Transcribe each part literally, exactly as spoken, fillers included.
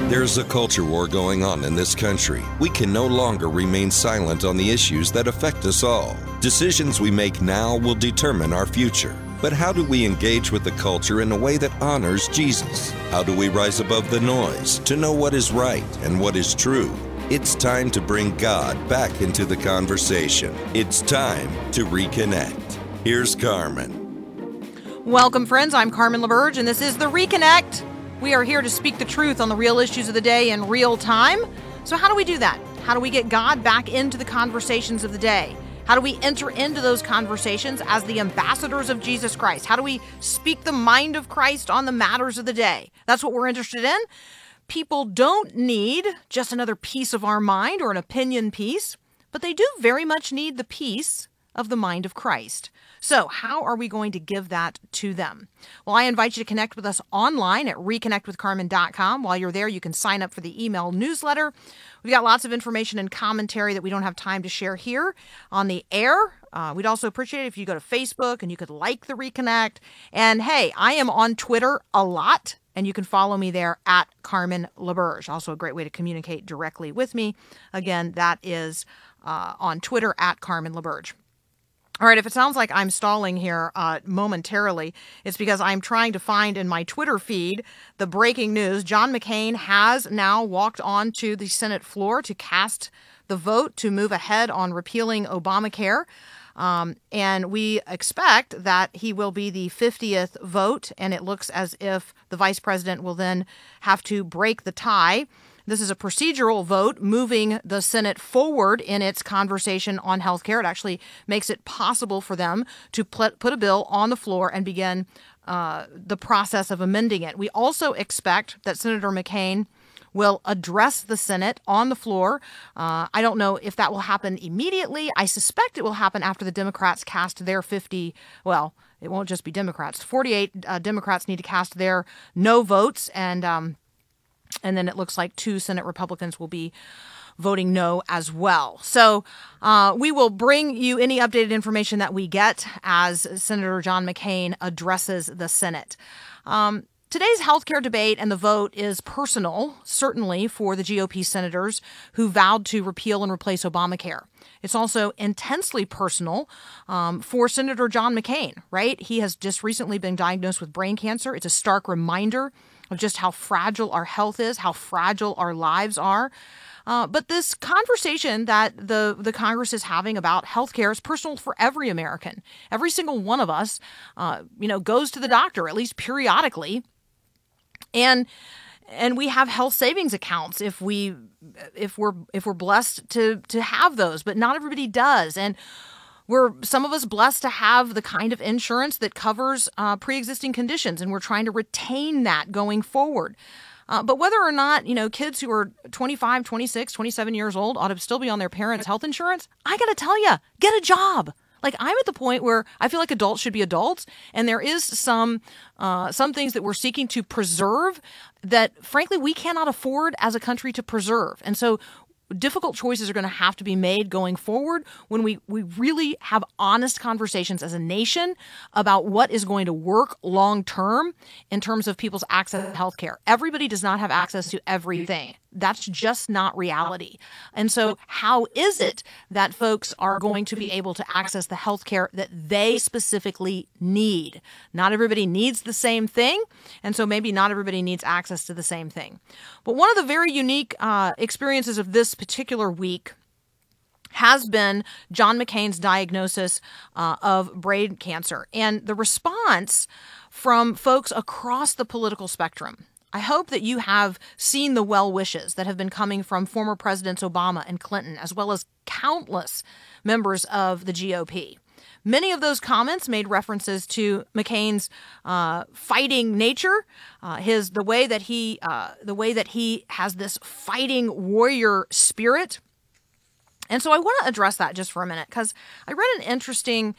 There's a culture war going on in this country. We can no longer remain silent on the issues that affect us all. Decisions we make now will determine our future. But how do we engage with the culture in a way that honors Jesus? How do we rise above the noise to know what is right and what is true? It's time to bring God back into the conversation. It's time to reconnect. Here's Carmen. Welcome, friends. I'm Carmen LaBerge, and this is The Reconnect. We are here to speak the truth on the real issues of the day in real time. So how do we do that? How do we get God back into the conversations of the day? How do we enter into those conversations as the ambassadors of Jesus Christ? How do we speak the mind of Christ on the matters of the day? That's what we're interested in. People don't need just another piece of our mind or an opinion piece, but they do very much need the piece of the mind of Christ. So how are we going to give that to them? Well, I invite you to connect with us online at reconnect with carmen dot com. While you're there, you can sign up for the email newsletter. We've got lots of information and commentary that we don't have time to share here on the air. Uh, we'd also appreciate it if you go to Facebook and you could like The Reconnect. And hey, I am on Twitter a lot, and you can follow me there at Carmen LaBerge. Also a great way to communicate directly with me. Again, that is uh, on Twitter at Carmen LaBerge. All right, if it sounds like I'm stalling here uh, momentarily, it's because I'm trying to find in my Twitter feed the breaking news. John McCain has now walked onto the Senate floor to cast the vote to move ahead on repealing Obamacare. Um, and we expect that he will be the fiftieth vote, and it looks as if the vice president will then have to break the tie. This is a procedural vote moving the Senate forward in its conversation on health care. It actually makes it possible for them to put a bill on the floor and begin uh, the process of amending it. We also expect that Senator McCain will address the Senate on the floor. Uh, I don't know if that will happen immediately. I suspect it will happen after the Democrats cast their fifty, well, it won't just be Democrats. forty-eight uh, Democrats need to cast their no votes, and um, And then it looks like two Senate Republicans will be voting no as well. So uh, we will bring you any updated information that we get as Senator John McCain addresses the Senate. Um, today's healthcare debate and the vote is personal, certainly for the G O P senators who vowed to repeal and replace Obamacare. It's also intensely personal um, for Senator John McCain, right? He has just recently been diagnosed with brain cancer. It's a stark reminder of just how fragile our health is, how fragile our lives are. Uh, but this conversation that the, the Congress is having about healthcare is personal for every American. Every single one of us, uh, you know, goes to the doctor, at least periodically. And and we have health savings accounts if we if we're if we're blessed to to have those, but not everybody does. And We're some of us blessed to have the kind of insurance that covers uh, pre-existing conditions, and we're trying to retain that going forward. Uh, but whether or not, you know, kids who are twenty-five, twenty-six, twenty-seven years old ought to still be on their parents' health insurance, I got to tell you, get a job. Like, I'm at the point where I feel like adults should be adults, and there is some uh, some things that we're seeking to preserve that, frankly, we cannot afford as a country to preserve. And so difficult choices are going to have to be made going forward when we, we really have honest conversations as a nation about what is going to work long term in terms of people's access to health care. Everybody does not have access to everything. That's just not reality. And so how is it that folks are going to be able to access the health care that they specifically need? Not everybody needs the same thing, and so maybe not everybody needs access to the same thing. But one of the very unique uh, experiences of this particular week has been John McCain's diagnosis uh, of brain cancer and the response from folks across the political spectrum. I hope that you have seen the well wishes that have been coming from former Presidents Obama and Clinton, as well as countless members of the G O P. Many of those comments made references to McCain's uh, fighting nature, uh, his the way that he uh, the way that he has this fighting warrior spirit. And so I want to address that just for a minute, because I read an interesting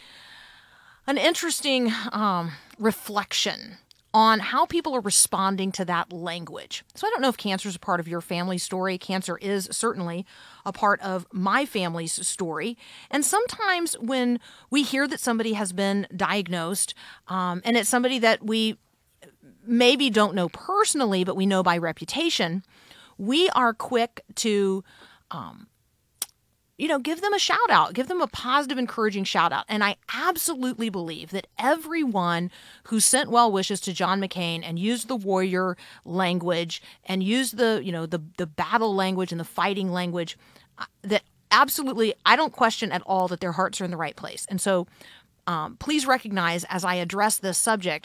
an interesting um, reflection on how people are responding to that language. So I don't know if cancer is a part of your family story. Cancer is certainly a part of my family's story. And sometimes when we hear that somebody has been diagnosed, um, and it's somebody that we maybe don't know personally, but we know by reputation, we are quick to, um, you know, give them a shout out, give them a positive, encouraging shout out. And I absolutely believe that everyone who sent well wishes to John McCain and used the warrior language and used the, you know, the, the battle language and the fighting language, uh, that absolutely, I don't question at all that their hearts are in the right place. And so um, please recognize as I address this subject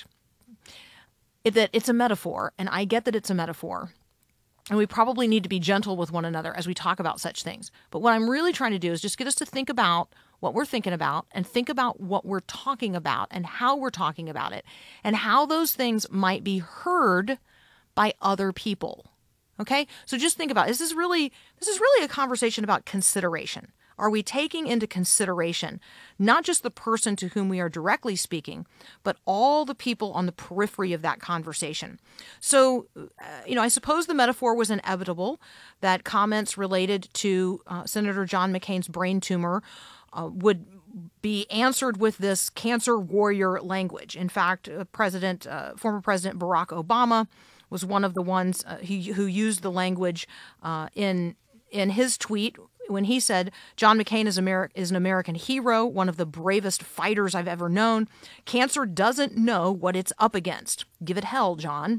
that it's a metaphor, and I get that it's a metaphor. And we probably need to be gentle with one another as we talk about such things. But what I'm really trying to do is just get us to think about what we're thinking about and think about what we're talking about and how we're talking about it and how those things might be heard by other people. Okay? So just think about it. This is really, this is really a conversation about consideration. Are we taking into consideration not just the person to whom we are directly speaking, but all the people on the periphery of that conversation? So, uh, you know, I suppose the metaphor was inevitable that comments related to uh, Senator John McCain's brain tumor uh, would be answered with this cancer warrior language. In fact, uh, President, uh, former President Barack Obama was one of the ones uh, he, who used the language uh, in in his tweet when he said, John McCain is, Ameri- is an American hero, one of the bravest fighters I've ever known. Cancer doesn't know what it's up against. Give it hell, John.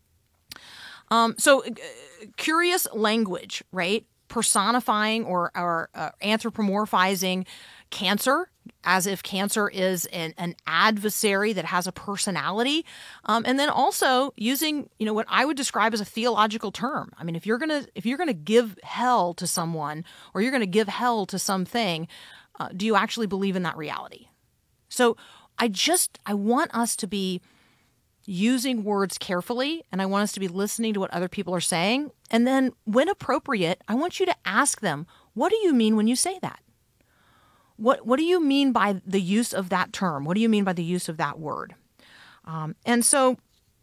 Um, so uh, curious language, right? Personifying or, or uh, anthropomorphizing cancer as if cancer is an, an adversary that has a personality. Um, and then also using, you know, what I would describe as a theological term. I mean, if you're going to, if you're going to give hell to someone or you're going to give hell to something, uh, do you actually believe in that reality? So I just, I want us to be using words carefully, and I want us to be listening to what other people are saying. And then when appropriate, I want you to ask them, what do you mean when you say that? What what do you mean by the use of that term? What do you mean by the use of that word? Um, and so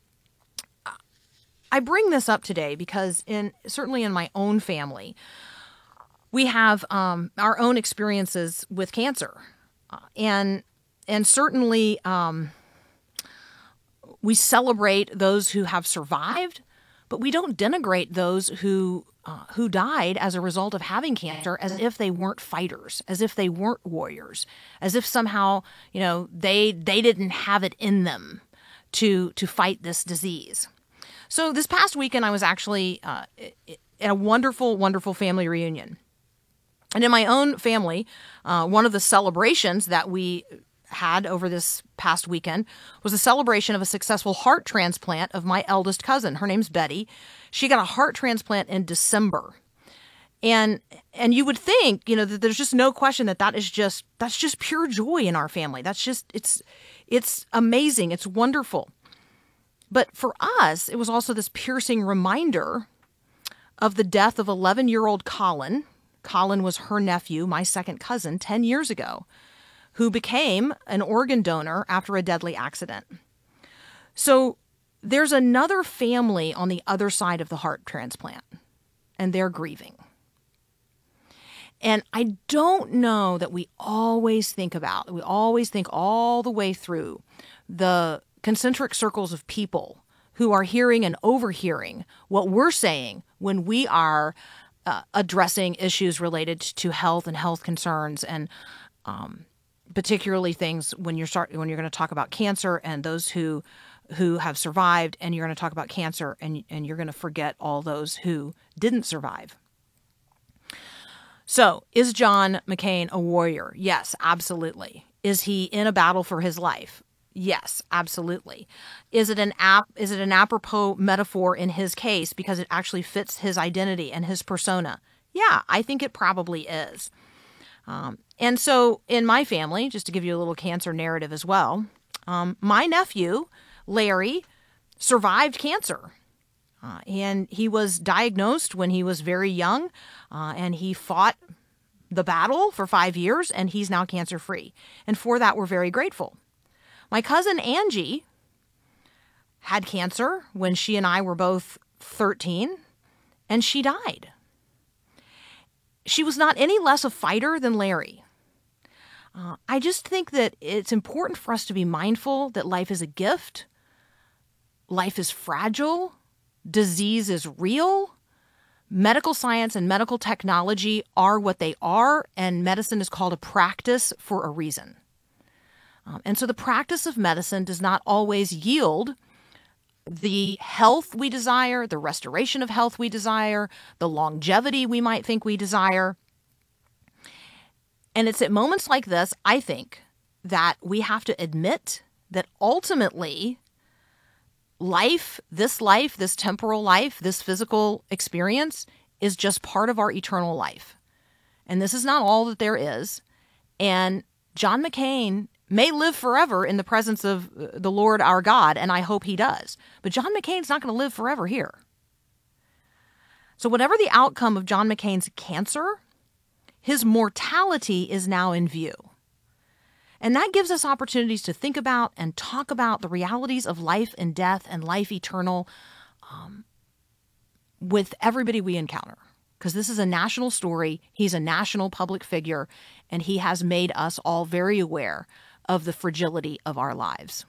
I bring this up today because in certainly in my own family, we have um, our own experiences with cancer. Uh, and and certainly um, we celebrate those who have survived, but we don't denigrate those who Uh, who died as a result of having cancer as if they weren't fighters, as if they weren't warriors, as if somehow, you know, they they didn't have it in them to to fight this disease. So this past weekend, I was actually uh, at a wonderful, wonderful family reunion. And in my own family, uh, one of the celebrations that we had over this past weekend was a celebration of a successful heart transplant of my eldest cousin. Her name's Betty. She got a heart transplant in December. And and you would think, you know, that there's just no question that that is just, that's just pure joy in our family. That's just, it's, it's amazing. It's wonderful. But for us, it was also this piercing reminder of the death of eleven-year-old Colin. Colin was her nephew, my second cousin, ten years ago, who became an organ donor after a deadly accident. So there's another family on the other side of the heart transplant, and they're grieving. And I don't know that we always think about, we always think all the way through the concentric circles of people who are hearing and overhearing what we're saying when we are uh, addressing issues related to health and health concerns, and um, particularly things when you're start when you're going to talk about cancer and those who who have survived, and you're going to talk about cancer and and you're going to forget all those who didn't survive. So, is John McCain a warrior? Yes, absolutely. Is he in a battle for his life? Yes, absolutely. Is it an ap- is it an apropos metaphor in his case because it actually fits his identity and his persona? Yeah, I think it probably is. Um, and so in my family, just to give you a little cancer narrative as well, um, my nephew, Larry, survived cancer. Uh, and he was diagnosed when he was very young, uh, and he fought the battle for five years, and he's now cancer-free. And for that, we're very grateful. My cousin Angie had cancer when she and I were both thirteen, and she died. She was not any less a fighter than Larry. Uh, I just think that it's important for us to be mindful that life is a gift, life is fragile, disease is real, medical science and medical technology are what they are, and medicine is called a practice for a reason. Um, and so the practice of medicine does not always yield the health we desire, the restoration of health we desire, the longevity we might think we desire. And it's at moments like this, I think, that we have to admit that ultimately life, this life, this temporal life, this physical experience is just part of our eternal life. And this is not all that there is. And John McCain may live forever in the presence of the Lord our God, and I hope he does. But John McCain's not going to live forever here. So whatever the outcome of John McCain's cancer, his mortality is now in view. And that gives us opportunities to think about and talk about the realities of life and death and life eternal um, with everybody we encounter. Because this is a national story. He's a national public figure, and he has made us all very aware of the fragility of our lives.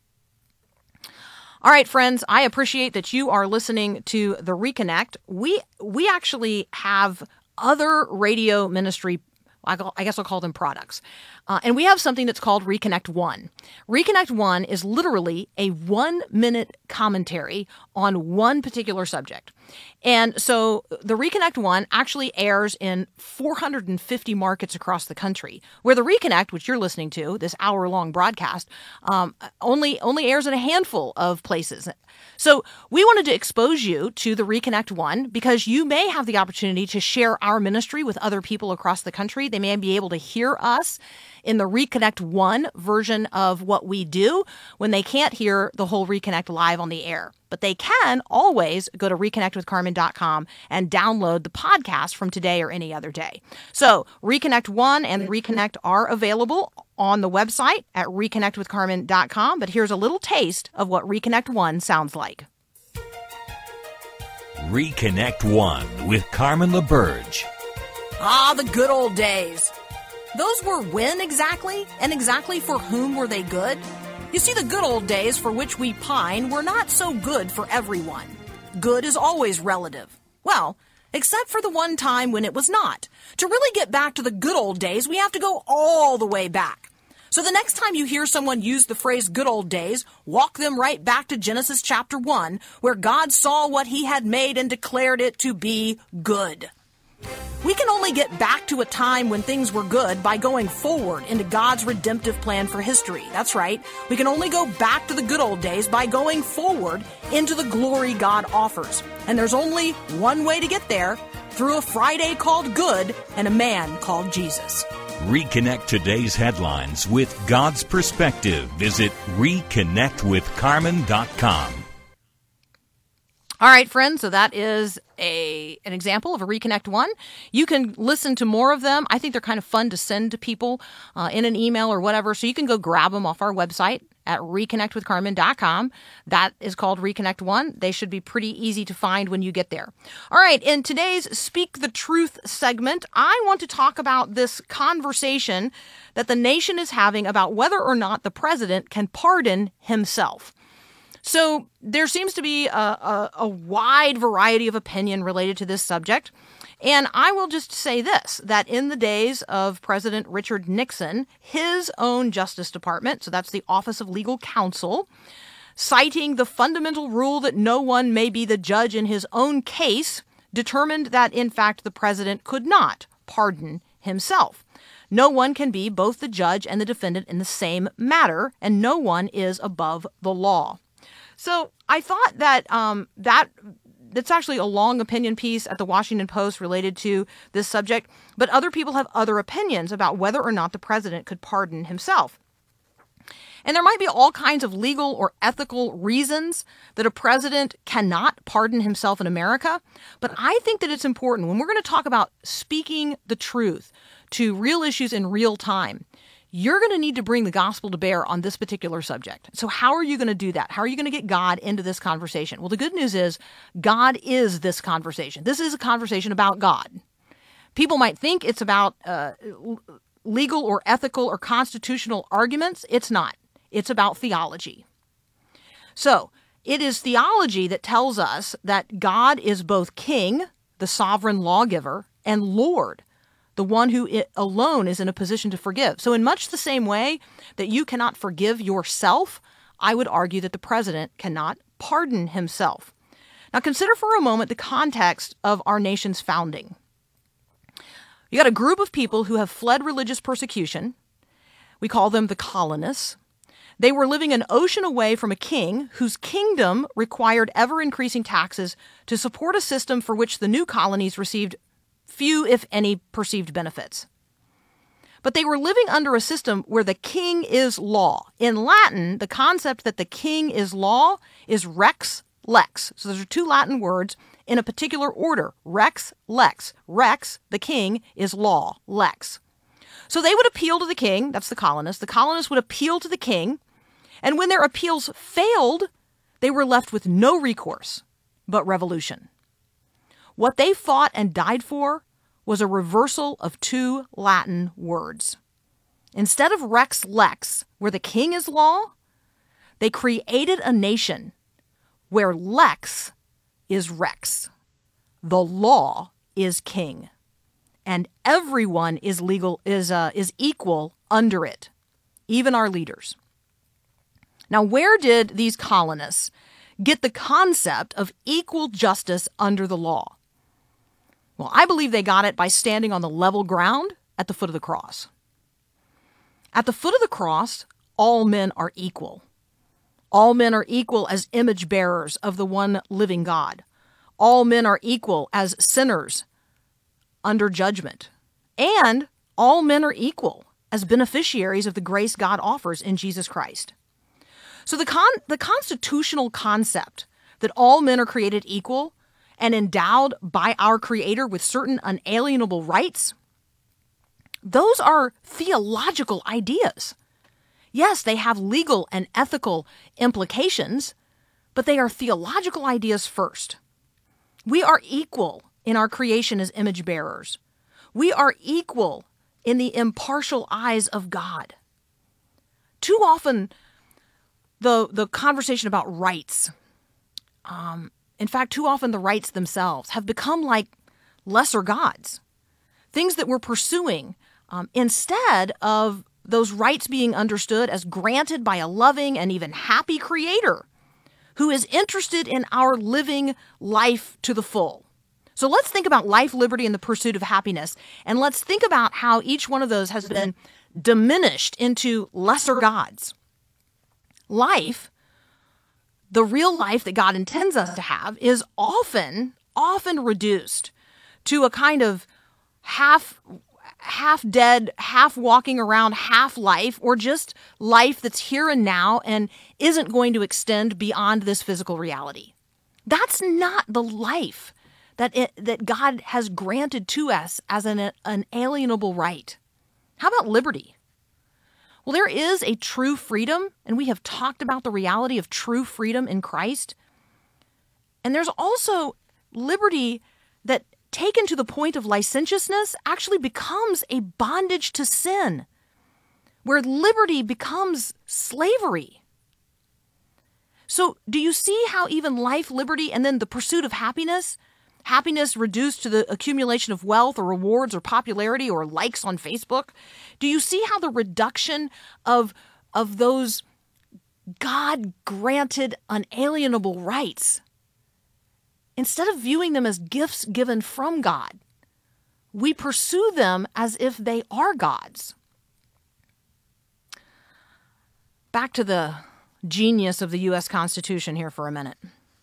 All right, friends, I appreciate that you are listening to The Reconnect. We we actually have other radio ministry, I guess I'll call them products. Uh, and we have something that's called Reconnect One. Reconnect One is literally a one-minute commentary on one particular subject. And so the Reconnect One actually airs in four hundred fifty markets across the country, where the Reconnect, which you're listening to, this hour-long broadcast, um, only only airs in a handful of places. So we wanted to expose you to the Reconnect One because you may have the opportunity to share our ministry with other people across the country. They may be able to hear us in the Reconnect One version of what we do when they can't hear the whole Reconnect live on the air. But they can always go to reconnect with carmen dot com and download the podcast from today or any other day. So Reconnect One and Reconnect are available on the website at reconnect with carmen dot com. But here's a little taste of what Reconnect One sounds like. Reconnect One with Carmen LaBerge. Ah, the good old days. Those were when exactly? And exactly for whom were they good? You see, the good old days for which we pine were not so good for everyone. Good is always relative. Well, except for the one time when it was not. To really get back to the good old days, we have to go all the way back. So the next time you hear someone use the phrase good old days, walk them right back to Genesis chapter one, where God saw what he had made and declared it to be good. We can only get back to a time when things were good by going forward into God's redemptive plan for history. That's right. We can only go back to the good old days by going forward into the glory God offers. And there's only one way to get there, through a Friday called Good and a man called Jesus. Reconnect today's headlines with God's perspective. Visit reconnect with carmen dot com. All right, friends, so that is a an example of a Reconnect One. You can listen to more of them. I think they're kind of fun to send to people uh, in an email or whatever, so you can go grab them off our website at reconnect with carmen dot com. That is called Reconnect One. They should be pretty easy to find when you get there. All right, in today's Speak the Truth segment, I want to talk about this conversation that the nation is having about whether or not the president can pardon himself. So there seems to be a, a, a wide variety of opinion related to this subject. And I will just say this, that in the days of President Richard Nixon, his own Justice Department, so that's the Office of Legal Counsel, citing the fundamental rule that no one may be the judge in his own case, determined that, in fact, the president could not pardon himself. No one can be both the judge and the defendant in the same matter, and no one is above the law. So I thought that um, that that's actually a long opinion piece at the Washington Post related to this subject, but other people have other opinions about whether or not the president could pardon himself. And there might be all kinds of legal or ethical reasons that a president cannot pardon himself in America, but I think that it's important when we're going to talk about speaking the truth to real issues in real time. You're going to need to bring the gospel to bear on this particular subject. So how are you going to do that? How are you going to get God into this conversation? Well, the good news is God is this conversation. This is a conversation about God. People might think it's about uh, legal or ethical or constitutional arguments. It's not. It's about theology. So it is theology that tells us that God is both king, the sovereign lawgiver, and Lord, the one who it alone is in a position to forgive. So in much the same way that you cannot forgive yourself, I would argue that the president cannot pardon himself. Now consider for a moment the context of our nation's founding. You got a group of people who have fled religious persecution. We call them the colonists. They were living an ocean away from a king whose kingdom required ever-increasing taxes to support a system for which the new colonies received few, if any, perceived benefits. But they were living under a system where the king is law. In Latin, the concept that the king is law is rex lex. So those are two Latin words in a particular order. Rex, lex. Rex, the king, is law. Lex. So they would appeal to the king. That's the colonists. The colonists would appeal to the king. And when their appeals failed, they were left with no recourse but revolution. What they fought and died for was a reversal of two Latin words. Instead of rex lex, where the king is law, they created a nation where lex is rex. The law is king. And everyone is legal is uh, is equal under it, even our leaders. Now, where did these colonists get the concept of equal justice under the law? Well, I believe they got it by standing on the level ground at the foot of the cross. At the foot of the cross, all men are equal. All men are equal as image bearers of the one living God. All men are equal as sinners under judgment. And all men are equal as beneficiaries of the grace God offers in Jesus Christ. So the con- the constitutional concept that all men are created equal and endowed by our Creator with certain unalienable rights, those are theological ideas. Yes, they have legal and ethical implications, but they are theological ideas first. We are equal in our creation as image bearers. We are equal in the impartial eyes of God. Too often, the, the conversation about rights, um, in fact, too often the rights themselves have become like lesser gods, things that we're pursuing um, instead of those rights being understood as granted by a loving and even happy Creator who is interested in our living life to the full. So let's think about life, liberty, and the pursuit of happiness, and let's think about how each one of those has been diminished into lesser gods. Life, the real life that God intends us to have, is often, often reduced to a kind of half half dead, half walking around, half life, or just life that's here and now and isn't going to extend beyond this physical reality. That's not the life that it, that God has granted to us as an unalienable right. How about liberty? Well, there is a true freedom, and we have talked about the reality of true freedom in Christ. And there's also liberty that, taken to the point of licentiousness, actually becomes a bondage to sin, where liberty becomes slavery. So do you see how even life, liberty, and then the pursuit of happiness, happiness reduced to the accumulation of wealth or rewards or popularity or likes on Facebook, do you see how the reduction of, of those God-granted unalienable rights, instead of viewing them as gifts given from God, we pursue them as if they are God's? Back to the genius of the U S Constitution here for a minute.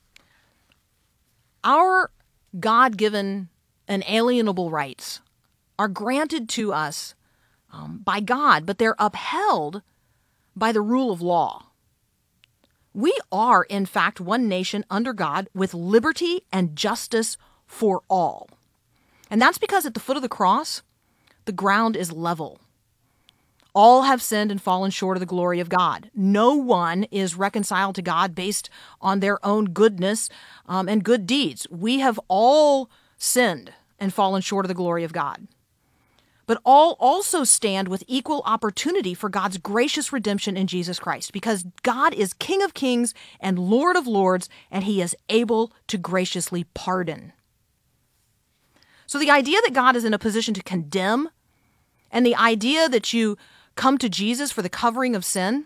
Our God-given inalienable rights are granted to us um, by God, but they're upheld by the rule of law. We are, in fact, one nation under God with liberty and justice for all. And that's because at the foot of the cross, the ground is level. All have sinned and fallen short of the glory of God. No one is reconciled to God based on their own goodness um, and good deeds. We have all sinned and fallen short of the glory of God. But all also stand with equal opportunity for God's gracious redemption in Jesus Christ, because God is King of kings and Lord of lords, and he is able to graciously pardon. So the idea that God is in a position to condemn, and the idea that you come to Jesus for the covering of sin,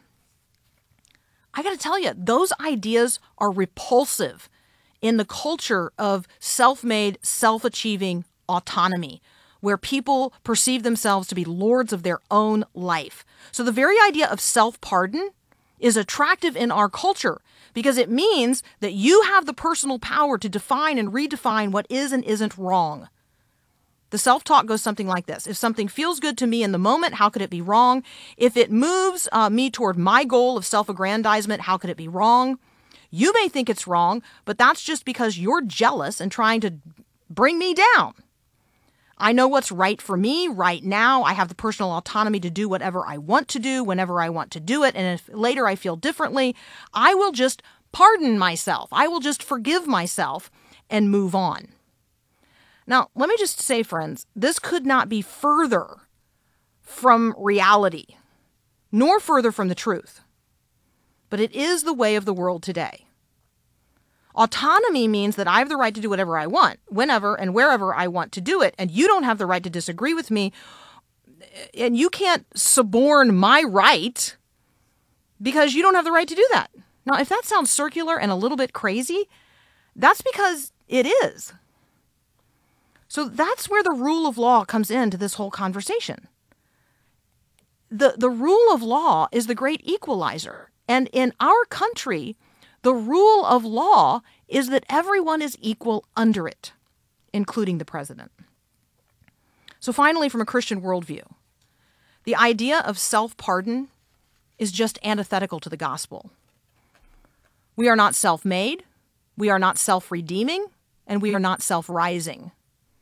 I got to tell you, those ideas are repulsive in the culture of self-made, self-achieving autonomy, where people perceive themselves to be lords of their own life. So the very idea of self-pardon is attractive in our culture because it means that you have the personal power to define and redefine what is and isn't wrong. The self-talk goes something like this. If something feels good to me in the moment, how could it be wrong? If it moves uh, me toward my goal of self-aggrandizement, how could it be wrong? You may think it's wrong, but that's just because you're jealous and trying to bring me down. I know what's right for me right now. I have the personal autonomy to do whatever I want to do whenever I want to do it. And if later I feel differently, I will just pardon myself. I will just forgive myself and move on. Now, let me just say, friends, this could not be further from reality, nor further from the truth. But it is the way of the world today. Autonomy means that I have the right to do whatever I want, whenever and wherever I want to do it, and you don't have the right to disagree with me, and you can't suborn my right because you don't have the right to do that. Now, if that sounds circular and a little bit crazy, that's because it is. So that's where the rule of law comes into this whole conversation. The, the rule of law is the great equalizer. And in our country, the rule of law is that everyone is equal under it, including the president. So finally, from a Christian worldview, the idea of self-pardon is just antithetical to the gospel. We are not self-made, we are not self-redeeming, and we are not self-rising.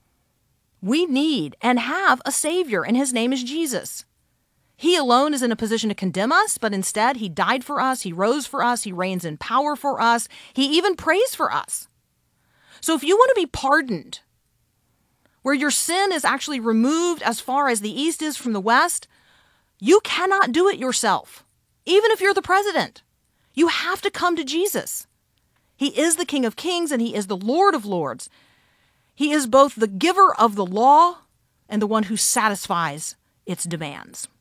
We need and have a Savior, and his name is Jesus. He alone is in a position to condemn us, but instead he died for us, he rose for us, he reigns in power for us, he even prays for us. So if you want to be pardoned, where your sin is actually removed as far as the east is from the west, you cannot do it yourself, even if you're the president. You have to come to Jesus. He is the King of Kings and he is the Lord of Lords. He is both the giver of the law and the one who satisfies its demands.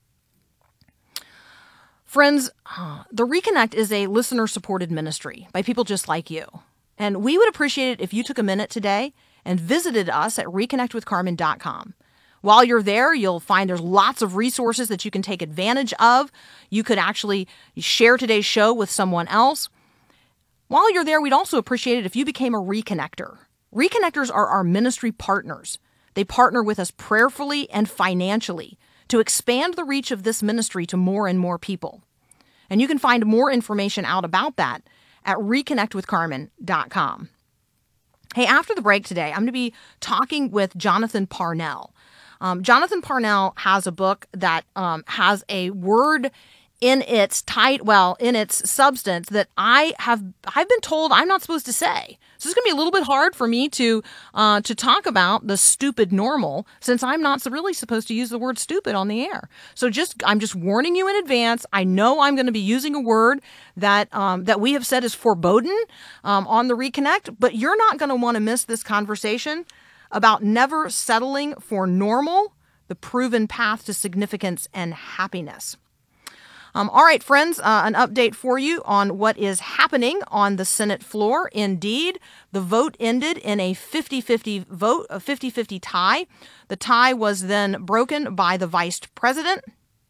Friends, the Reconnect is a listener-supported ministry by people just like you. And we would appreciate it if you took a minute today and visited us at reconnect with carmen dot com. While you're there, you'll find there's lots of resources that you can take advantage of. You could actually share today's show with someone else. While you're there, we'd also appreciate it if you became a Reconnector. Reconnectors are our ministry partners. They partner with us prayerfully and financially to expand the reach of this ministry to more and more people. And you can find more information out about that at reconnect with carmen dot com. Hey, after the break today, I'm going to be talking with Jonathan Parnell. Um, Jonathan Parnell has a book that um, has a word in its tight, well, in its substance that I have I've been told I'm not supposed to say. So it's going to be a little bit hard for me to uh, to talk about the stupid normal since I'm not really supposed to use the word stupid on the air. So just I'm just warning you in advance. I know I'm going to be using a word that um, that we have said is foreboding um, on the Reconnect, but you're not going to want to miss this conversation about never settling for normal, the proven path to significance and happiness. Um, all right, friends, uh, an update for you on what is happening on the Senate floor. Indeed, the vote ended in a fifty-fifty vote, a fifty-fifty tie. The tie was then broken by the vice president.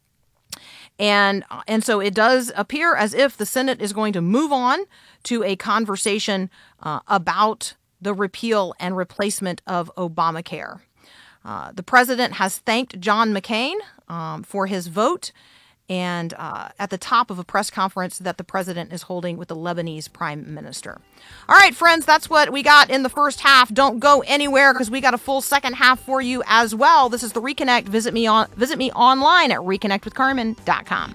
And, and so it does appear as if the Senate is going to move on to a conversation uh, about the repeal and replacement of Obamacare. Uh, the president has thanked John McCain um, for his vote, and uh, at the top of a press conference that the president is holding with the Lebanese prime minister. All right, friends, that's what we got in the first half. Don't go anywhere because we got a full second half for you as well. This is the Reconnect. Visit me on visit me online at reconnect with carmen dot com.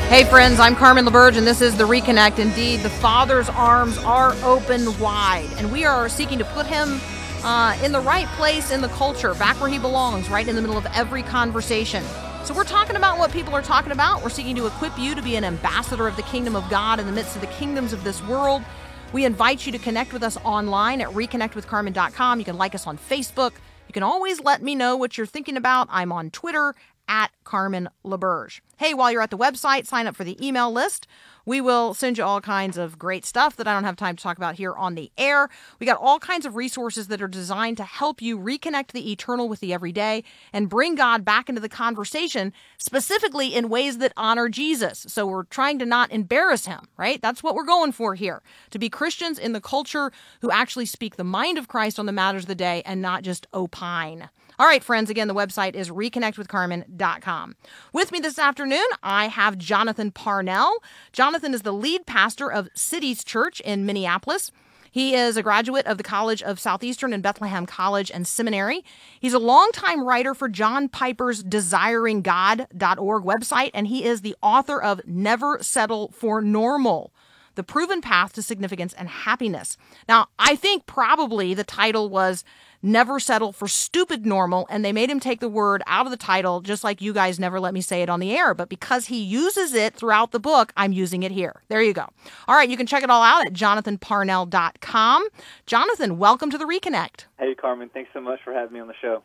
Hey friends, I'm Carmen LaBerge, and this is The Reconnect. Indeed, the Father's arms are open wide, and we are seeking to put him uh, in the right place in the culture, back where he belongs, right in the middle of every conversation. So we're talking about what people are talking about. We're seeking to equip you to be an ambassador of the kingdom of God in the midst of the kingdoms of this world. We invite you to connect with us online at reconnect with carmen dot com. You can like us on Facebook. You can always let me know what you're thinking about. I'm on Twitter at Carmen LaBerge. Hey, while you're at the website, sign up for the email list. We will send you all kinds of great stuff that I don't have time to talk about here on the air. We got all kinds of resources that are designed to help you reconnect the eternal with the everyday and bring God back into the conversation, specifically in ways that honor Jesus. So we're trying to not embarrass him, right? That's what we're going for here, to be Christians in the culture who actually speak the mind of Christ on the matters of the day and not just opine. All right, friends, again, the website is reconnect with carmen dot com. With me this afternoon, I have Jonathan Parnell. Jonathan is the lead pastor of Cities Church in Minneapolis. He is a graduate of the College of Southeastern and Bethlehem College and Seminary. He's a longtime writer for John Piper's desiring god dot org website, and he is the author of Never Settle for Normal: The Proven Path to Significance and Happiness. Now, I think probably the title was Never Settle for Stupid Normal, and they made him take the word out of the title, just like you guys never let me say it on the air. But because he uses it throughout the book, I'm using it here. There you go. All right, you can check it all out at jonathan parnell dot com. Jonathan, welcome to the Reconnect. Hey, Carmen. Thanks so much for having me on the show.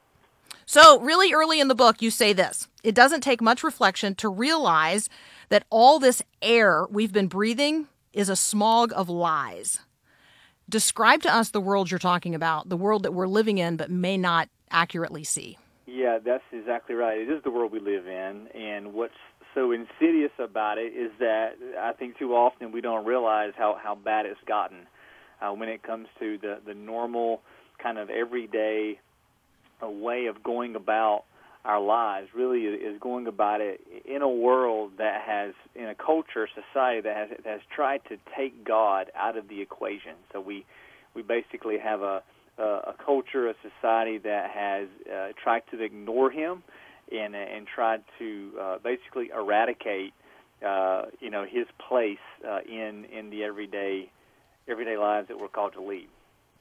So really early in the book, you say this: it doesn't take much reflection to realize that all this air we've been breathing is a smog of lies. Describe to us the world you're talking about, the world that we're living in but may not accurately see. Yeah, that's exactly right. It is the world we live in, and what's so insidious about it is that I think too often we don't realize how, how bad it's gotten uh, when it comes to the, the normal kind of everyday uh, way of going about our lives. Really is going about it in a world that has, in a culture, society that has that has tried to take God out of the equation. So we we basically have a a, a culture, a society that has uh, tried to ignore him and and tried to uh, basically eradicate uh, you know his place uh, in in the everyday everyday lives that we're called to lead.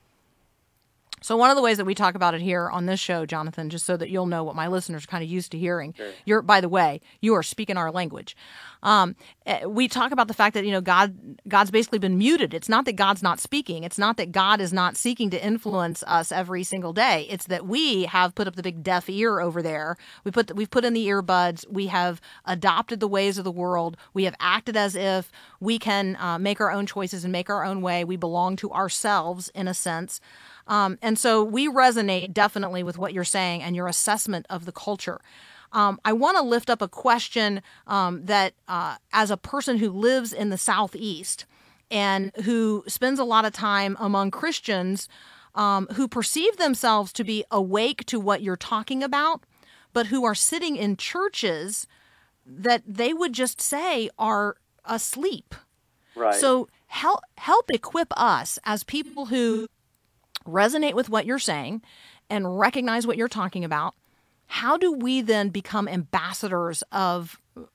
So one of the ways that we talk about it here on this show, Jonathan, just so that you'll know what my listeners are kind of used to hearing, sure. You're, by the way, you are speaking our language. Um, we talk about the fact that, you know, God, God's basically been muted. It's not that God's not speaking. It's not that God is not seeking to influence us every single day. It's that we have put up the big deaf ear over there. We put, the, we've put in the earbuds. We have adopted the ways of the world. We have acted as if we can uh, make our own choices and make our own way. We belong to ourselves in a sense. Um, and so we resonate definitely with what you're saying and your assessment of the culture. Um, I want to lift up a question um, that uh, as a person who lives in the Southeast and who spends a lot of time among Christians um, who perceive themselves to be awake to what you're talking about, but who are sitting in churches that they would just say are asleep. Right. So help help equip us as people who resonate with what you're saying and recognize what you're talking about. How do we then become ambassadors of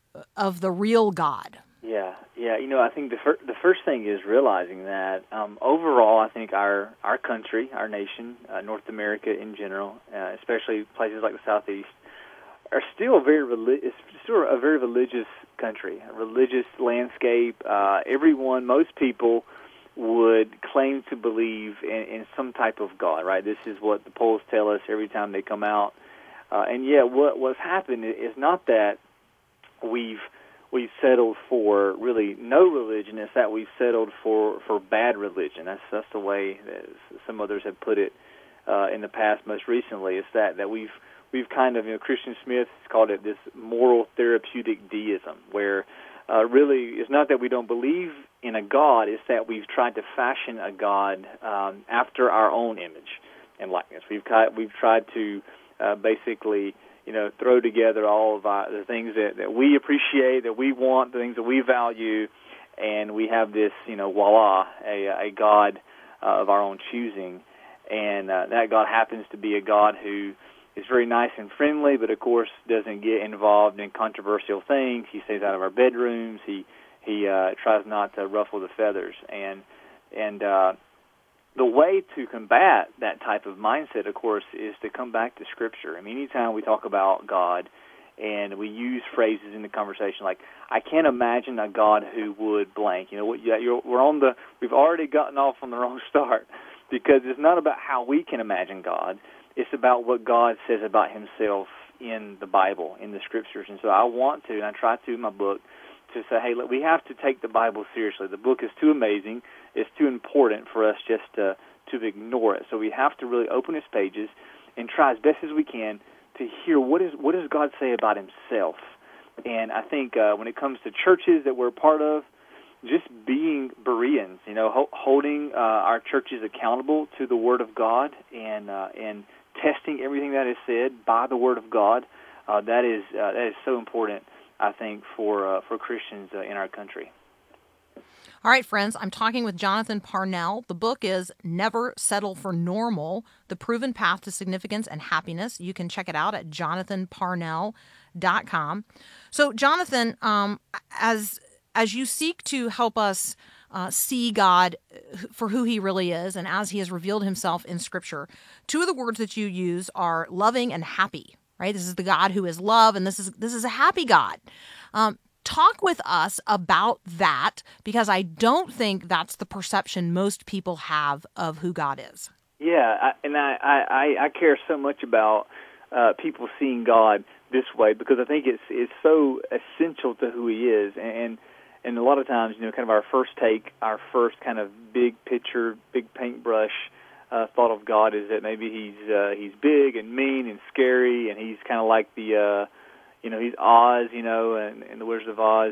of the real God? Yeah, yeah. You know, I think the fir- the first thing is realizing that um, overall, I think our our country, our nation, uh, North America in general, uh, especially places like the Southeast, are still a very reli- it's still a very religious country, a religious landscape. Uh, everyone, most people would claim to believe in, in some type of God, right? This is what the polls tell us every time they come out. Uh, and yet what what's happened is not that we've we've settled for really no religion, it's that we've settled for, for bad religion. That's that's the way that some others have put it uh, in the past most recently. It's that, that we've we've kind of, you know, Christian Smith has called it this moral therapeutic deism, where uh, really it's not that we don't believe in a God, it's that we've tried to fashion a God um, after our own image and likeness. We've we've tried to uh, basically, you know, throw together all of our, the things that, that we appreciate, that we want, the things that we value, and we have this, you know, voila, a, a God uh, of our own choosing. And uh, that God happens to be a God who is very nice and friendly, but of course doesn't get involved in controversial things. He stays out of our bedrooms. He he uh, tries not to ruffle the feathers. And and uh, the way to combat that type of mindset, of course, is to come back to Scripture. I mean, anytime we talk about God and we use phrases in the conversation like, I can't imagine a God who would blank. You know, what? You're, we're on the, we've already gotten off on the wrong start, because it's not about how we can imagine God. It's about what God says about himself in the Bible, in the Scriptures. And so I want to, and I try to in my book, to say, hey, look, we have to take the Bible seriously. The book is too amazing. It's too important for us just to, to ignore it. So we have to really open its pages and try as best as we can to hear what is what does God say about himself. And I think uh, when it comes to churches that we're a part of, just being Bereans, you know, ho- holding uh, our churches accountable to the Word of God and uh, and testing everything that is said by the Word of God, uh, that is uh, that is so important, I think, for uh, for Christians uh, in our country. All right, friends, I'm talking with Jonathan Parnell. The book is Never Settle for Normal, The Proven Path to Significance and Happiness. You can check it out at jonathan parnell dot com. So, Jonathan, um, as as you seek to help us uh, see God for who he really is and as he has revealed himself in Scripture, two of the words that you use are loving and happy, right? This is the God who is love, and this is this is a happy God. Um, Talk with us about that, because I don't think that's the perception most people have of who God is. Yeah, I, and I, I, I care so much about uh, people seeing God this way, because I think it's it's so essential to who he is. And and a lot of times, you know, kind of our first take, our first kind of big picture, big paintbrush uh, thought of God is that maybe he's uh, he's big and mean and scary, and he's kind of like the... Uh, You know, he's Oz, you know, and, and the Wizard of Oz.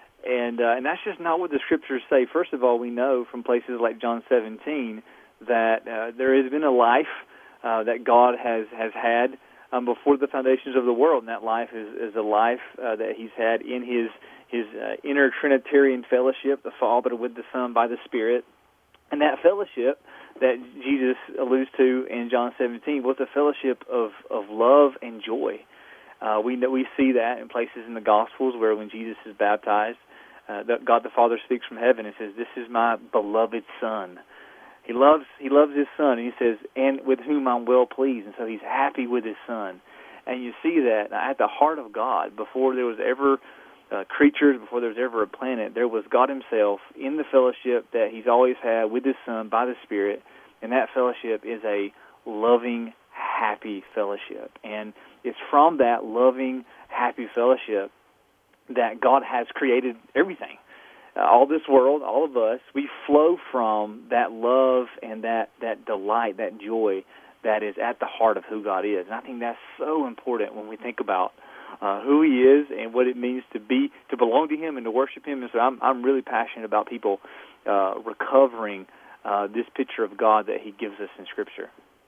And uh, and that's just not what the Scriptures say. First of all, we know from places like John seventeen that uh, there has been a life uh, that God has, has had um, before the foundations of the world. And that life is, is a life uh, that he's had in his, his uh, inner Trinitarian fellowship, the Father with the Son by the Spirit. And that fellowship that Jesus alludes to in John seventeen was a fellowship of, of love and joy. Uh, we know, we see that in places in the Gospels where when Jesus is baptized, uh, the, God the Father speaks from heaven and says, "This is my beloved Son." He loves he loves his Son, and he says, "And with whom I'm well pleased." And so he's happy with his Son. And you see that at the heart of God, before there was ever uh, creatures, before there was ever a planet, there was God himself in the fellowship that he's always had with his Son by the Spirit, and that fellowship is a loving, happy fellowship. And it's from that loving, happy fellowship that God has created everything. Uh, all this world, all of us, we flow from that love and that, that delight, that joy that is at the heart of who God is. And I think that's so important when we think about uh, who he is and what it means to be, to belong to him and to worship him. And so I'm, I'm really passionate about people uh, recovering uh, this picture of God that he gives us in Scripture.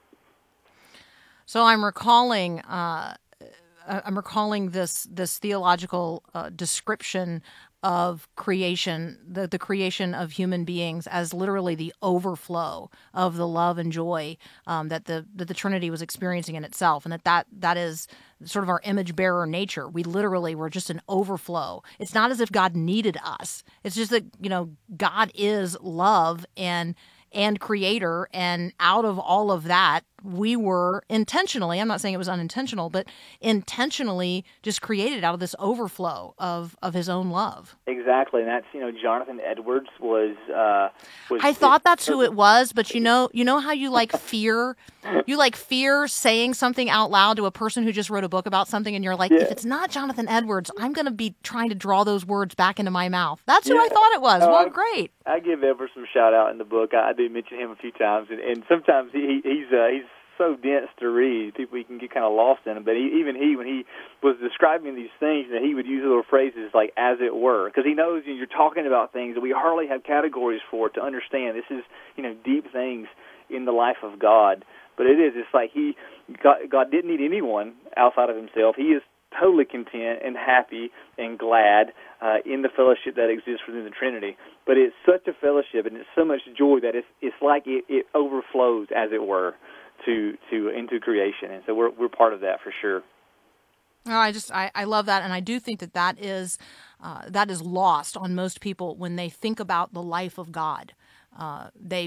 So I'm recalling, uh, I'm recalling this this theological uh, description of creation, the, the creation of human beings, as literally the overflow of the love and joy um, that the that the Trinity was experiencing in itself, and that, that that is sort of our image bearer nature. We literally were just an overflow. It's not as if God needed us. It's just that, you know, God is love and and creator, and out of all of that, we were intentionally, I'm not saying it was unintentional, but intentionally just created out of this overflow of, of his own love. Exactly, and that's, you know, Jonathan Edwards was... Uh, was I thought that's who it was, but you know you know how you like fear? You like fear saying something out loud to a person who just wrote a book about something, and you're like, yeah. If it's not Jonathan Edwards, I'm going to be trying to draw those words back into my mouth. That's who yeah. I thought it was. No, well, I, great. I give Edwards some shout-out in the book. I, I do mention him a few times, and, and sometimes he, he's uh, he's so dense to read, people you can get kind of lost in him. But he, even he, when he was describing these things, that he would use little phrases like "as it were," because he knows you're talking about things that we hardly have categories for to understand. This is, you know, deep things in the life of God. But it is. It's like he, God, God didn't need anyone outside of himself. He is totally content and happy and glad uh, in the fellowship that exists within the Trinity. But it's such a fellowship, and it's so much joy that it's it's like it, it overflows, as it were. to to into creation, and so we're we're part of that for sure. Oh, I just I, I love that, and I do think that that is uh, that is lost on most people when they think about the life of God. Uh, they,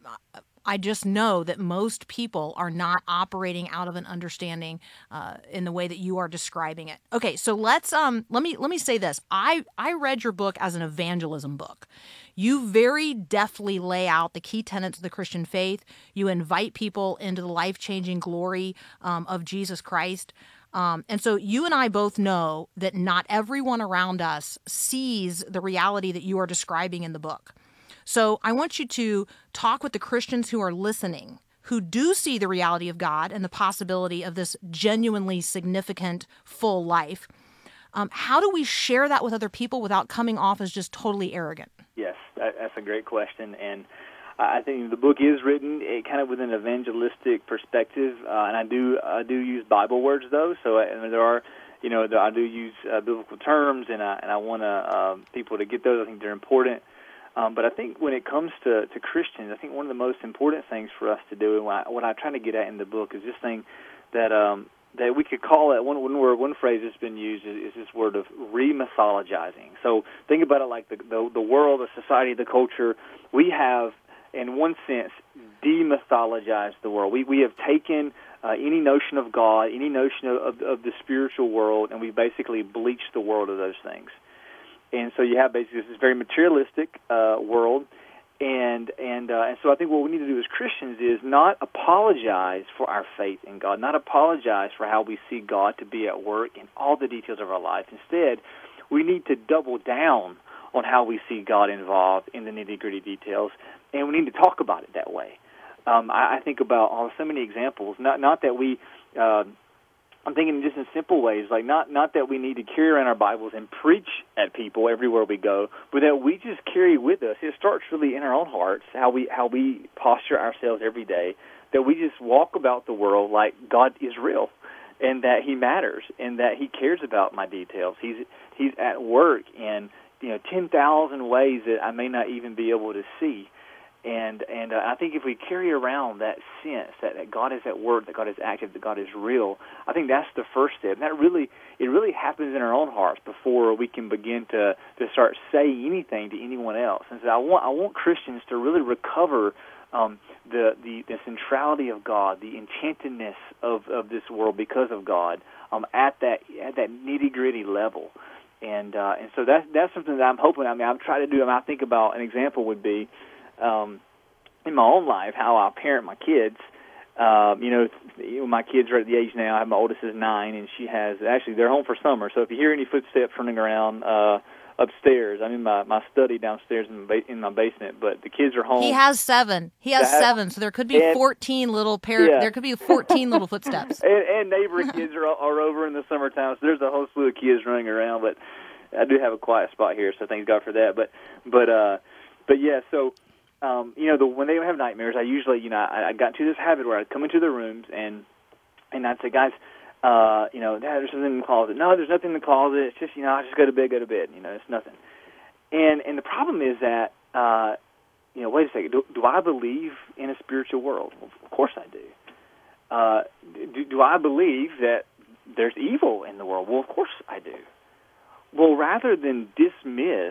I just know that most people are not operating out of an understanding uh, in the way that you are describing it. Okay, so let's um let me let me say this. I I read your book as an evangelism book. You very deftly lay out the key tenets of the Christian faith. You invite people into the life-changing glory um, of Jesus Christ. Um, and so you and I both know that not everyone around us sees the reality that you are describing in the book. So I want you to talk with the Christians who are listening, who do see the reality of God and the possibility of this genuinely significant, full life. Um, how do we share that with other people without coming off as just totally arrogant? Yes, that, that's a great question. And I think the book is written kind of with an evangelistic perspective, uh, and I do I do use Bible words though. So I, and there are, you know, I do use uh, biblical terms, and I and I want to uh, people to get those. I think they're important. Um, but I think when it comes to, to Christians, I think one of the most important things for us to do, and what I, what I try to get at in the book, is this thing that um, that we could call it, one, one word, one phrase that's been used is, is this word of re-mythologizing. So think about it like the, the, the world, the society, the culture. We have, in one sense, demythologized the world. We, we have taken uh, any notion of God, any notion of, of, of the spiritual world, and we basically bleached the world of those things. And so you have basically this very materialistic uh, world, and and uh, and so I think what we need to do as Christians is not apologize for our faith in God, not apologize for how we see God to be at work in all the details of our life. Instead, we need to double down on how we see God involved in the nitty-gritty details, and we need to talk about it that way. Um, I, I think about oh, so many examples, not not that we... Uh, I'm thinking just in simple ways, like not, not that we need to carry around our Bibles and preach at people everywhere we go, but that we just carry with us. It starts really in our own hearts, how we how we posture ourselves every day, that we just walk about the world like God is real and that He matters and that He cares about my details. He's He's at work in you know ten thousand ways that I may not even be able to see. And and uh, I think if we carry around that sense that, that God is at work, that God is active, that God is real, I think that's the first step. And that really, it really happens in our own hearts before we can begin to, to start saying anything to anyone else. And so I want I want Christians to really recover um, the, the the centrality of God, the enchantedness of, of this world because of God um, at that at that nitty gritty level. And uh, and so that's that's something that I'm hoping. I mean, I'm trying to do. I mean, I think about an example would be. Um, in my own life, how I parent my kids. Um, you know, my kids are at the age now. I have my oldest is nine, and she has actually they're home for summer. So if you hear any footsteps running around uh, upstairs, I'm in my, my study downstairs in, ba- in my basement. But the kids are home. He has seven. He has have, seven. So there could be and, fourteen little parent. Yeah. There could be fourteen little footsteps. And, and neighbor kids are are over in the summertime. So there's a whole slew of kids running around. But I do have a quiet spot here, so thank God for that. But but uh, but yeah, so. Um, you know, the, when they have nightmares, I usually, you know, I, I got into this habit where I'd come into their rooms and and I'd say, guys, uh, you know, Dad, there's something in the closet. No, there's nothing in the closet. It's just, you know, I just go to bed, go to bed. You know, it's nothing. And and the problem is that, uh, you know, wait a second. Do, do I believe in a spiritual world? Well, of course I do. Uh, do. Do I believe that there's evil in the world? Well, of course I do. Well, rather than dismiss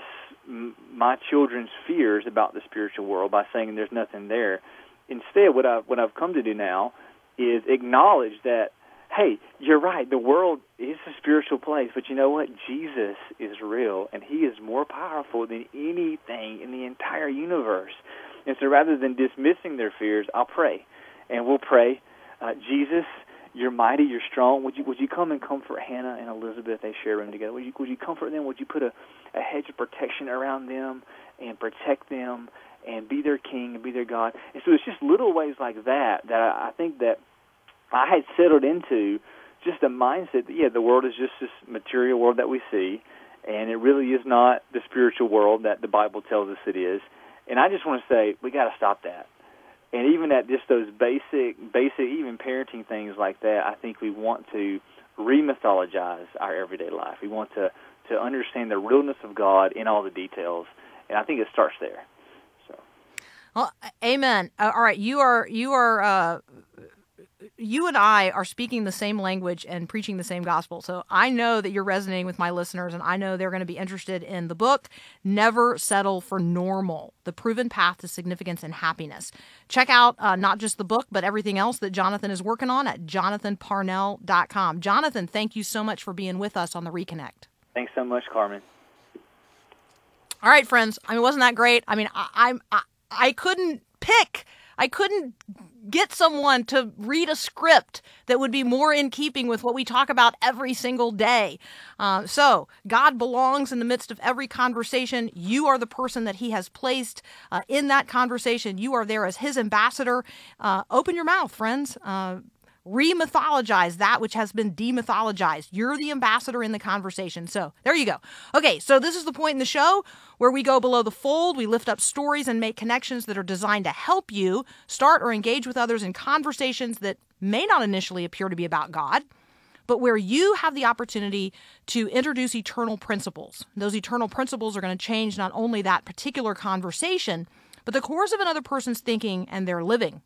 my children's fears about the spiritual world by saying there's nothing there, instead what I've, what I've come to do now is acknowledge that, hey, you're right, the world is a spiritual place, but you know what? Jesus is real, and He is more powerful than anything in the entire universe. And so rather than dismissing their fears, I'll pray. And we'll pray, uh, Jesus, you're mighty, you're strong. Would you would you come and comfort Hannah and Elizabeth? They share a room together. Would you, would you comfort them? Would you put a, a hedge of protection around them and protect them and be their king and be their God? And so it's just little ways like that that I, I think that I had settled into just a mindset that, yeah, the world is just this material world that we see, and it really is not the spiritual world that the Bible tells us it is. And I just want to say, we got to stop that. And even at just those basic, basic, even parenting things like that, I think we want to re-mythologize our everyday life. We want to, to understand the realness of God in all the details, and I think it starts there. So, well, amen. Uh, all right, you are you are uh, you and I are speaking the same language and preaching the same gospel. So I know that you're resonating with my listeners, and I know they're going to be interested in the book, Never Settle for Normal, The Proven Path to Significance and Happiness. Check out uh, not just the book, but everything else that Jonathan is working on at jonathan parnell dot com. Jonathan, thank you so much for being with us on the Reconnect. Thanks so much, Carmen. All right, friends. I mean, wasn't that great? I mean, I, I'm I, I couldn't pick. I couldn't get someone to read a script that would be more in keeping with what we talk about every single day. Uh, so God belongs in the midst of every conversation. You are the person that he has placed uh, in that conversation. You are there as his ambassador. Uh, open your mouth, friends. Uh, Re-mythologize that which has been demythologized. You're the ambassador in the conversation. So there you go. Okay, so this is the point in the show where we go below the fold. We lift up stories and make connections that are designed to help you start or engage with others in conversations that may not initially appear to be about God, but where you have the opportunity to introduce eternal principles. Those eternal principles are going to change not only that particular conversation, but the course of another person's thinking and their living.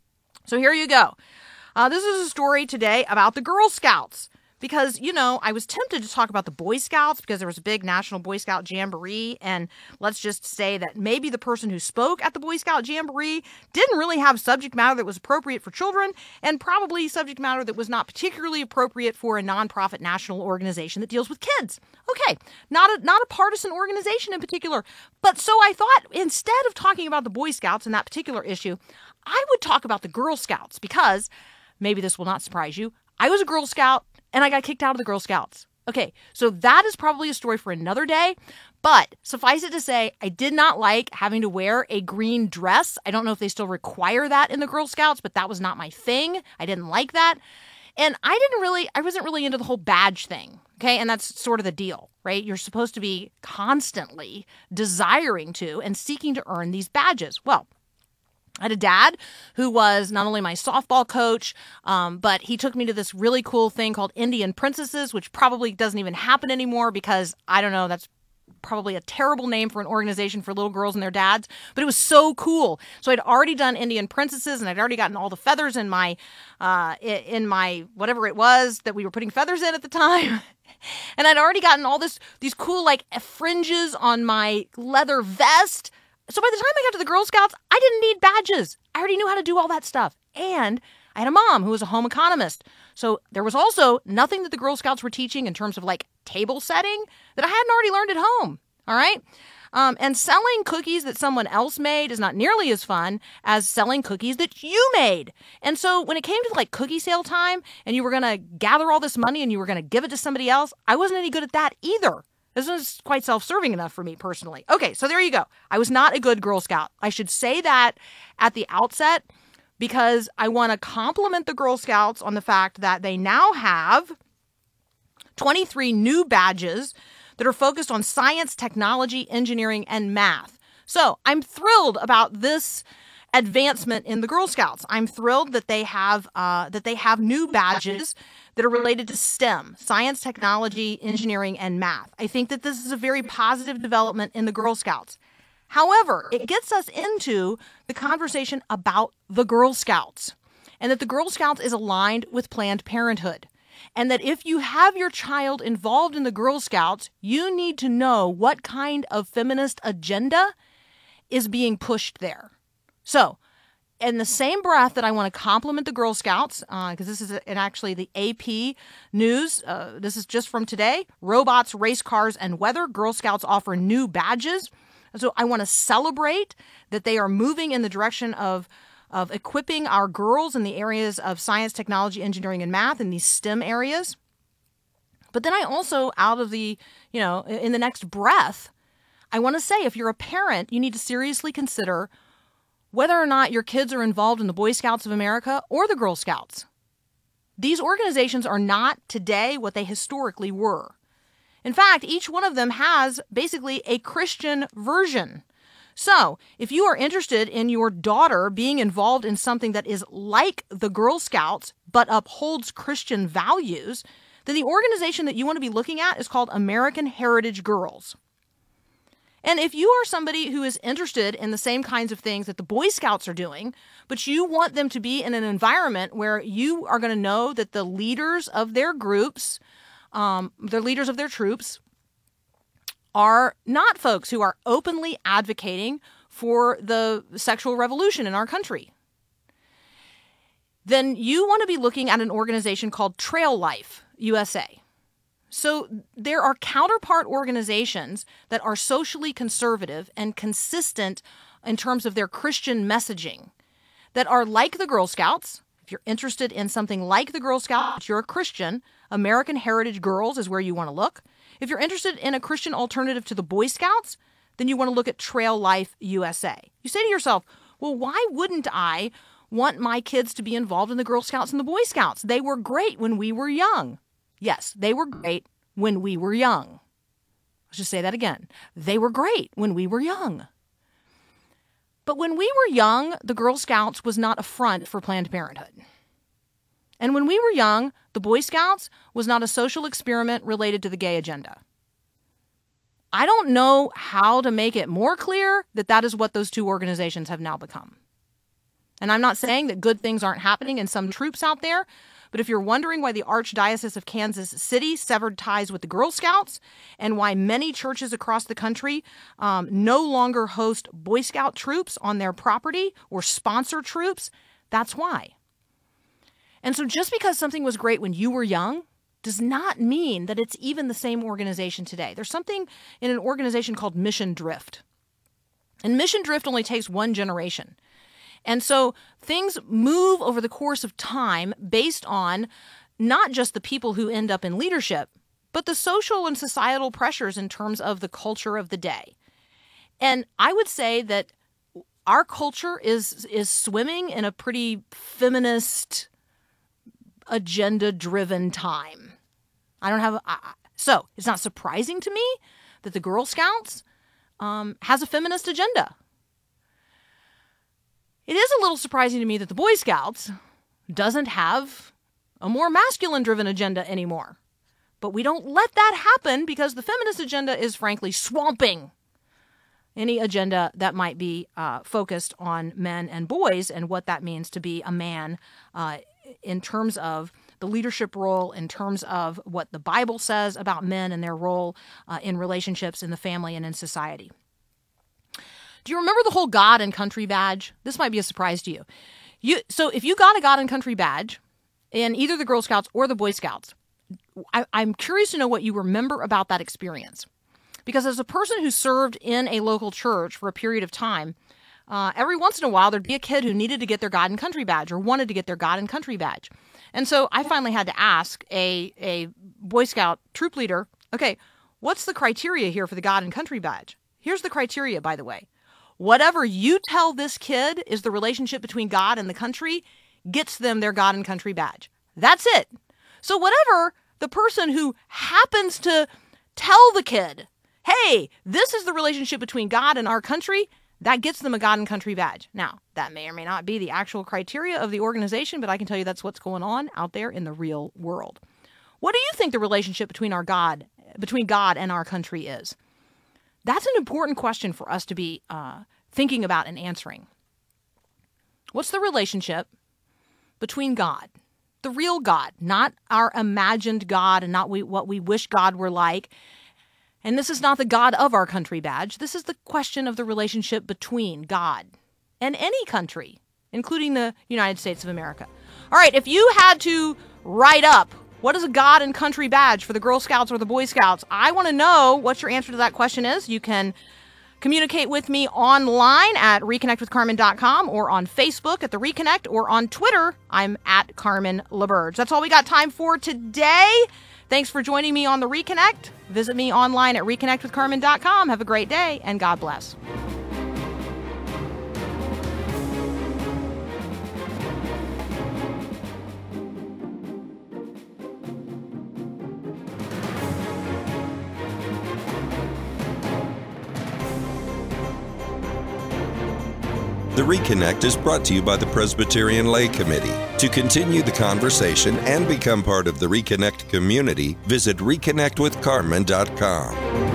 So here you go. Uh, this is a story today about the Girl Scouts because, you know, I was tempted to talk about the Boy Scouts because there was a big National Boy Scout Jamboree, and let's just say that maybe the person who spoke at the Boy Scout Jamboree didn't really have subject matter that was appropriate for children and probably subject matter that was not particularly appropriate for a nonprofit national organization that deals with kids. Okay, not a, not a partisan organization in particular, but so I thought instead of talking about the Boy Scouts and that particular issue, I would talk about the Girl Scouts because maybe this will not surprise you. I was a Girl Scout and I got kicked out of the Girl Scouts. Okay, so that is probably a story for another day, but suffice it to say, I did not like having to wear a green dress. I don't know if they still require that in the Girl Scouts, but that was not my thing. I didn't like that. And I didn't really, I wasn't really into the whole badge thing. Okay, and that's sort of the deal, right? You're supposed to be constantly desiring to and seeking to earn these badges. Well, I had a dad who was not only my softball coach, um, but he took me to this really cool thing called Indian Princesses, which probably doesn't even happen anymore because, I don't know, that's probably a terrible name for an organization for little girls and their dads, but it was so cool. So I'd already done Indian Princesses and I'd already gotten all the feathers in my, uh, in my, whatever it was that we were putting feathers in at the time. And I'd already gotten all this, these cool like fringes on my leather vest. So by the time I got to the Girl Scouts, I didn't need badges. I already knew how to do all that stuff. And I had a mom who was a home economist. So there was also nothing that the Girl Scouts were teaching in terms of like table setting that I hadn't already learned at home. All right. Um, and selling cookies that someone else made is not nearly as fun as selling cookies that you made. And so when it came to like cookie sale time and you were going to gather all this money and you were going to give it to somebody else, I wasn't any good at that either. This was quite self-serving enough for me personally. Okay, so there you go. I was not a good Girl Scout. I should say that at the outset because I want to compliment the Girl Scouts on the fact that they now have twenty-three new badges that are focused on science, technology, engineering, and math. So I'm thrilled about this advancement in the Girl Scouts. I'm thrilled that they have uh, that they have new badges that are related to STEM, science, technology, engineering, and math. I think that this is a very positive development in the Girl Scouts. However, it gets us into the conversation about the Girl Scouts and that the Girl Scouts is aligned with Planned Parenthood. And that if you have your child involved in the Girl Scouts, you need to know what kind of feminist agenda is being pushed there. So, in the same breath that I want to compliment the Girl Scouts, because uh, this is a, and actually the A P news, uh, this is just from today, robots, race cars, and weather, Girl Scouts offer new badges. So I want to celebrate that they are moving in the direction of, of equipping our girls in the areas of science, technology, engineering, and math in these STEM areas. But then I also, out of the, you know, in the next breath, I want to say if you're a parent, you need to seriously consider whether or not your kids are involved in the Boy Scouts of America or the Girl Scouts. These organizations are not today what they historically were. In fact, each one of them has basically a Christian version. So, if you are interested in your daughter being involved in something that is like the Girl Scouts but upholds Christian values, then the organization that you want to be looking at is called American Heritage Girls. And if you are somebody who is interested in the same kinds of things that the Boy Scouts are doing, but you want them to be in an environment where you are going to know that the leaders of their groups, um, the leaders of their troops, are not folks who are openly advocating for the sexual revolution in our country, then you want to be looking at an organization called Trail Life U S A. So there are counterpart organizations that are socially conservative and consistent in terms of their Christian messaging that are like the Girl Scouts. If you're interested in something like the Girl Scouts, you're a Christian, American Heritage Girls is where you want to look. If you're interested in a Christian alternative to the Boy Scouts, then you want to look at Trail Life U S A. You say to yourself, well, why wouldn't I want my kids to be involved in the Girl Scouts and the Boy Scouts? They were great when we were young. Yes, they were great when we were young. Let's just say that again. They were great when we were young. But when we were young, the Girl Scouts was not a front for Planned Parenthood. And when we were young, the Boy Scouts was not a social experiment related to the gay agenda. I don't know how to make it more clear that that is what those two organizations have now become. And I'm not saying that good things aren't happening in some troops out there, but if you're wondering why the Archdiocese of Kansas City severed ties with the Girl Scouts and why many churches across the country um, no longer host Boy Scout troops on their property or sponsor troops, that's why. And so just because something was great when you were young does not mean that it's even the same organization today. There's something in an organization called Mission Drift. And Mission Drift only takes one generation. And so things move over the course of time based on not just the people who end up in leadership, but the social and societal pressures in terms of the culture of the day. And I would say that our culture is is swimming in a pretty feminist, agenda-driven time. I don't have... I, so it's not surprising to me that the Girl Scouts um, has a feminist agenda. It is a little surprising to me that the Boy Scouts doesn't have a more masculine-driven agenda anymore. But we don't let that happen because the feminist agenda is frankly swamping any agenda that might be uh, focused on men and boys and what that means to be a man uh, in terms of the leadership role, in terms of what the Bible says about men and their role uh, in relationships in the family and in society. Do you remember the whole God and Country badge? This might be a surprise to you. You so if you got a God and Country badge in either the Girl Scouts or the Boy Scouts, I, I'm curious to know what you remember about that experience. Because as a person who served in a local church for a period of time, uh, every once in a while there'd be a kid who needed to get their God and Country badge or wanted to get their God and Country badge. And so I finally had to ask a, a Boy Scout troop leader, okay, what's the criteria here for the God and Country badge? Here's the criteria, by the way. Whatever you tell this kid is the relationship between God and the country gets them their God and Country badge. That's it. So whatever the person who happens to tell the kid, hey, this is the relationship between God and our country, that gets them a God and Country badge. Now, that may or may not be the actual criteria of the organization, but I can tell you that's what's going on out there in the real world. What do you think the relationship between our God, between God and our country is? That's an important question for us to be uh, thinking about and answering. What's the relationship between God, the real God, not our imagined God and not we, what we wish God were like? And this is not the God of our country badge. This is the question of the relationship between God and any country, including the United States of America. All right, if you had to write up what is a God and Country badge for the Girl Scouts or the Boy Scouts, I want to know what your answer to that question is. You can communicate with me online at reconnect with carmen dot com or on Facebook at The Reconnect or on Twitter. I'm at Carmen LaBerge. That's all we got time for today. Thanks for joining me on The Reconnect. Visit me online at reconnect with carmen dot com. Have a great day and God bless. The Reconnect is brought to you by the Presbyterian Lay Committee. To continue the conversation and become part of the Reconnect community, visit reconnect with carmen dot com.